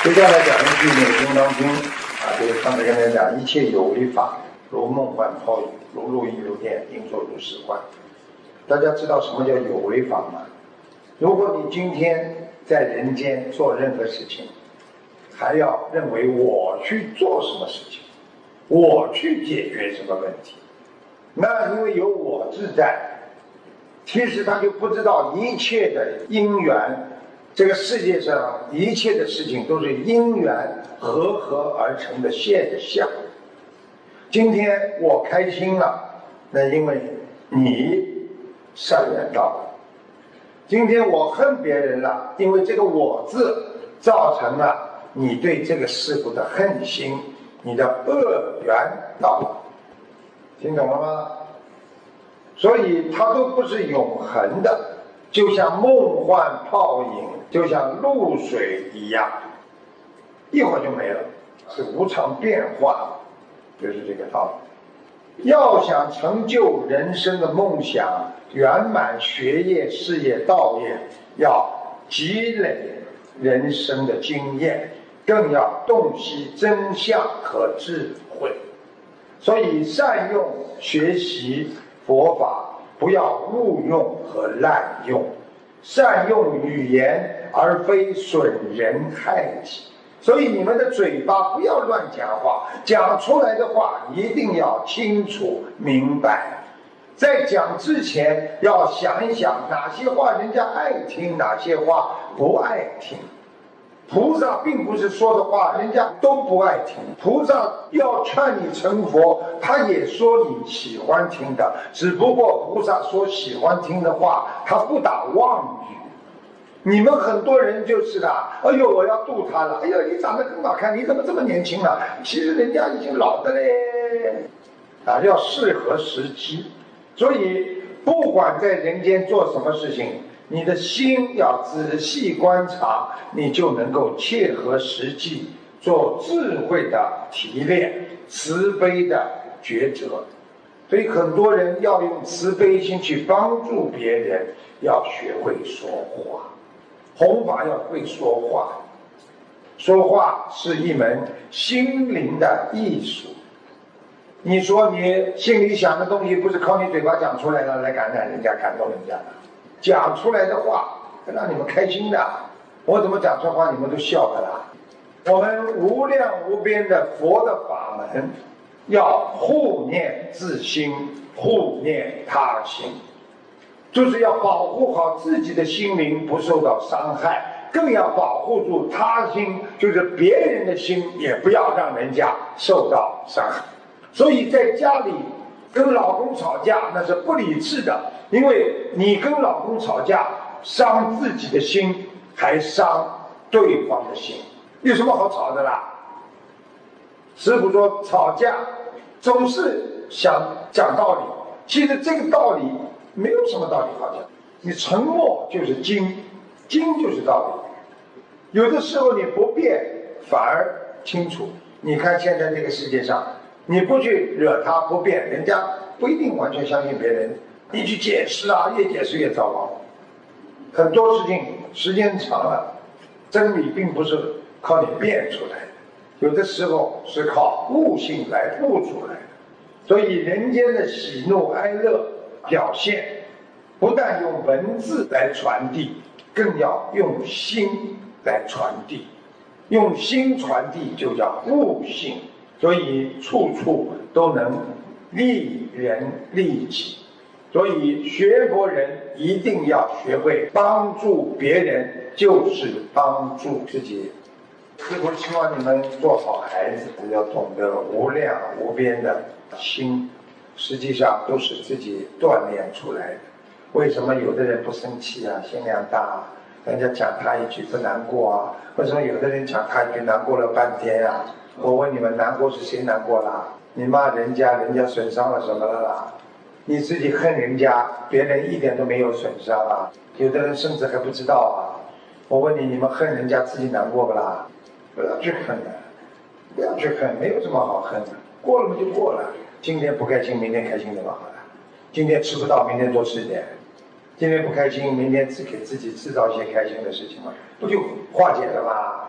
接下来讲一句《内经》当中就是刚才跟大家讲，一切有为法，如梦幻泡影，如露亦如电，应作如是观。大家知道什么叫有为法吗？如果你今天在人间做任何事情，还要认为我去做什么事情，我去解决什么问题，那因为有我自在，其实他就不知道一切的因缘，这个世界上一切的事情都是因缘合而成的现象。今天我开心了，那因为你善缘到了；今天我恨别人了，因为这个我字造成了你对这个事物的恨心，你的恶缘到了。听懂了吗？所以它都不是永恒的，就像梦幻泡影，就像露水一样，一会儿就没了，是无常变化，就是这个道理。要想成就人生的梦想，圆满学业、事业、道业，要积累人生的经验，更要洞悉真相和智慧。所以善用学习佛法，不要误用和滥用，善用语言而非损人害己。所以你们的嘴巴不要乱讲话，讲出来的话一定要清楚明白。在讲之前要想一想，哪些话人家爱听，哪些话不爱听。菩萨并不是说的话人家都不爱听，菩萨要劝你成佛，他也说你喜欢听的，只不过菩萨说喜欢听的话，他不打妄语。你们很多人就是的，哎呦我要度他了，哎呦你长得更好看，你怎么这么年轻了？其实人家已经老的嘞，要适合时机。所以不管在人间做什么事情，你的心要仔细观察，你就能够切合实际，做智慧的提炼，慈悲的抉择。所以很多人要用慈悲心去帮助别人，要学会说话，弘法要会说话。说话是一门心灵的艺术。你说你心里想的东西不是靠你嘴巴讲出来了来感染人家、感动人家的，讲出来的话让你们开心的。我怎么讲出话你们都笑的啦。我们无量无边的佛的法门，要护念自心，护念他心，就是要保护好自己的心灵不受到伤害，更要保护住他心，就是别人的心也不要让人家受到伤害。所以在家里跟老公吵架那是不理智的，因为你跟老公吵架伤自己的心，还伤对方的心，有什么好吵的啦？师父说吵架总是想讲道理，其实这个道理没有什么道理好讲，你沉默就是经，经就是道理。有的时候你不辩反而清楚。你看现在这个世界上，你不去惹他不辩，人家不一定完全相信别人，你去解释啊，越解释越糟糕。很多事情时间长了，真理并不是靠你辩出来的，有的时候是靠悟性来悟出来的。所以人间的喜怒哀乐表现，不但用文字来传递，更要用心来传递。用心传递就叫悟性。所以处处都能利人利己。所以学佛人一定要学会帮助别人，就是帮助自己。师父希望你们做好孩子，要懂得无量无边的心，实际上都是自己锻炼出来的。为什么有的人不生气啊，心量大啊，人家讲他一句不难过啊？为什么有的人讲他一句难过了半天啊？我问你们，难过是谁难过啦？你骂人家，人家损伤了什么了啦？你自己恨人家，别人一点都没有损伤啊，有的人甚至还不知道啊。我问你，你们恨人家自己难过不啦？不要去恨的，不要去恨，没有什么好恨的，过了嘛就过了。今天不开心，明天开心就好了。今天吃不到，明天多吃点。今天不开心，明天只给自己制造一些开心的事情嘛，不就化解了吗？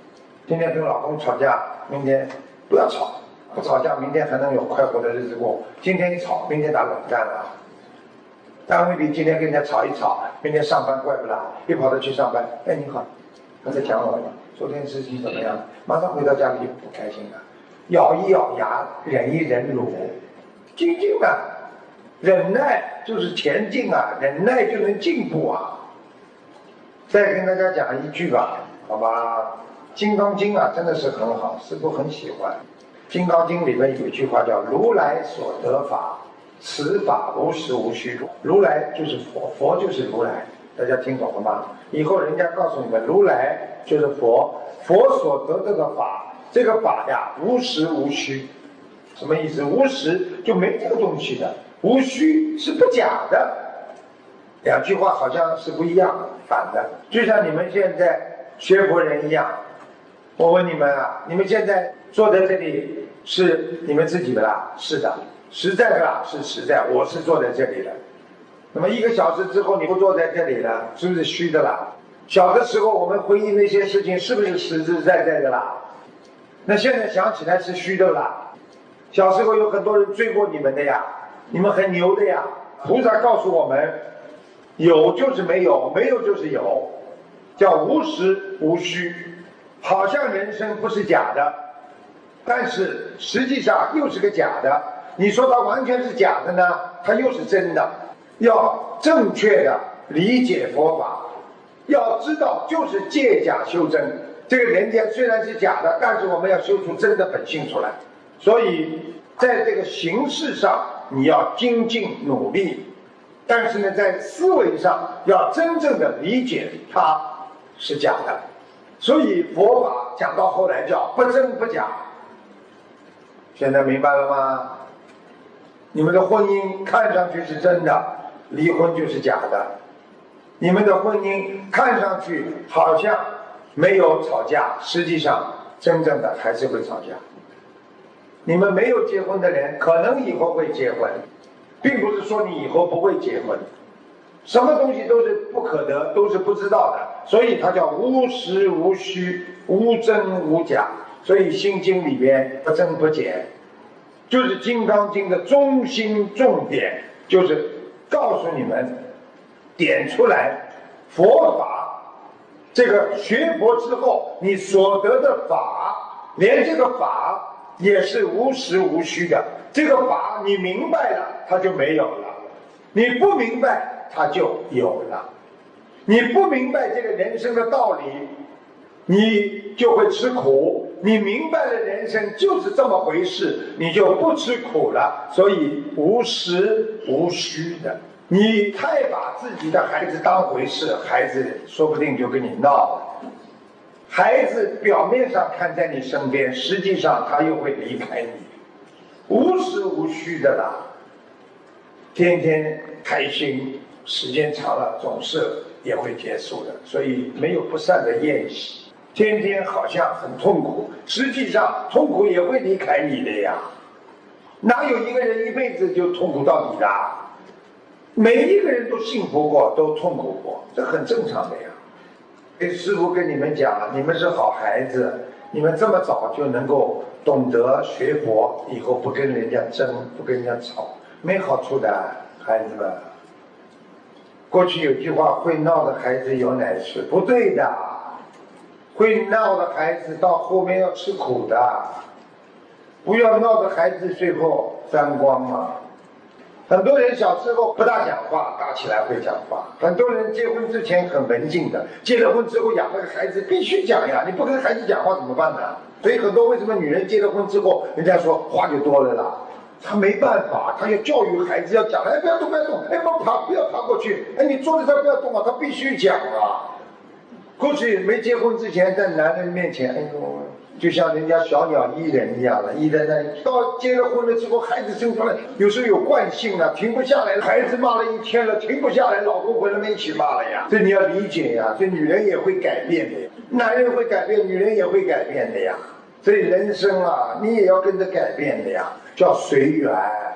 今天跟老公吵架，明天不要吵，不吵架，明天还能有快活的日子过。今天一吵，明天打冷战了。单位里今天跟人家吵一吵，明天上班怪不啦？一跑到去上班，哎，你好，他在讲我呢，昨天事情怎么样？马上回到家里就不开心了，咬一咬牙，忍一忍辱，精进啊，忍耐就是前进啊，忍耐就能进步啊。再跟大家讲一句吧，好吧？《金刚经》啊，真的是很好，师父很喜欢。《金刚经》里面有一句话叫“如来所得法，此法无实无虚”。如来就是佛，佛就是如来，大家听懂了吗？以后人家告诉你们，如来就是佛，佛所得这个法，这个法呀，无实无虚。什么意思？无实就没这个东西的，无虚是不假的。两句话好像是不一样，反的。就像你们现在学佛人一样。我问你们啊，你们现在坐在这里是你们自己的啦？是的，实在的啦，是实在，我是坐在这里的。那么1个小时之后你不坐在这里了，是不是虚的啦？小的时候我们回忆那些事情，是不是实实在在的啦？那现在想起来是虚的啦。小时候有很多人追过你们的呀，你们很牛的呀。菩萨告诉我们，有就是没有，没有就是有，叫无实无虚。好像人生不是假的，但是实际上又是个假的。你说它完全是假的呢，它又是真的。要正确的理解佛法，要知道就是借假修真。这个人间虽然是假的，但是我们要修出真的本性出来。所以在这个形式上你要精进努力，但是呢，在思维上要真正的理解它是假的。所以佛法讲到后来叫不真不假。现在明白了吗？你们的婚姻看上去是真的，离婚就是假的。你们的婚姻看上去好像没有吵架，实际上真正的还是会吵架。你们没有结婚的人可能以后会结婚，并不是说你以后不会结婚。什么东西都是不可得，都是不知道的，所以它叫无实无虚，无真无假。所以心经里边不增不减，就是《金刚经》的中心重点，就是告诉你们点出来佛法，这个学佛之后你所得的法，连这个法也是无实无虚的。这个法你明白了，它就没有了；你不明白，它就有了。你不明白这个人生的道理，你就会吃苦；你明白了人生就是这么回事，你就不吃苦了。所以无实无虚的。你太把自己的孩子当回事，孩子说不定就跟你闹了。孩子表面上看在你身边，实际上他又会离开你。无实无虚的啦，天天开心，时间长了总是也会结束的。所以没有不散的宴席。天天好像很痛苦，实际上痛苦也会离开你的呀。哪有一个人一辈子就痛苦到底的？每一个人都幸福过，都痛苦过，这很正常的呀。师父跟你们讲，你们是好孩子，你们这么早就能够懂得学佛，以后不跟人家争，不跟人家吵，没好处的，孩子们。过去有句话，会闹的孩子有奶吃，不对的。会闹的孩子到后面要吃苦的，不要闹的孩子最后沾光嘛。很多人小时候不大讲话，大起来会讲话。很多人结婚之前很文静的，结了婚之后养了个孩子必须讲呀，你不跟孩子讲话怎么办呢？所以很多为什么女人结了婚之后，人家说话就多了啦，她没办法，她要教育孩子，要讲，哎不要动不要动，哎不要爬过去，哎你坐在这不要动啊，她必须讲啊。过去没结婚之前，在男人面前，哎呦，就像人家小鸟依人一样的，依在那里。到结了婚了之后，孩子生出来，有时候有惯性了，停不下来。孩子骂了一天了，停不下来，老公回来没一起骂了呀。这你要理解呀，这女人也会改变的，男人会改变，女人也会改变的呀。所以人生啊，你也要跟着改变的呀，叫随缘。